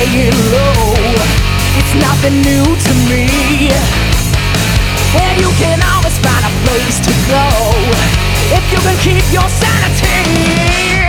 laying low. It's nothing new to me, and you can always find a place to go if you can keep your sanity.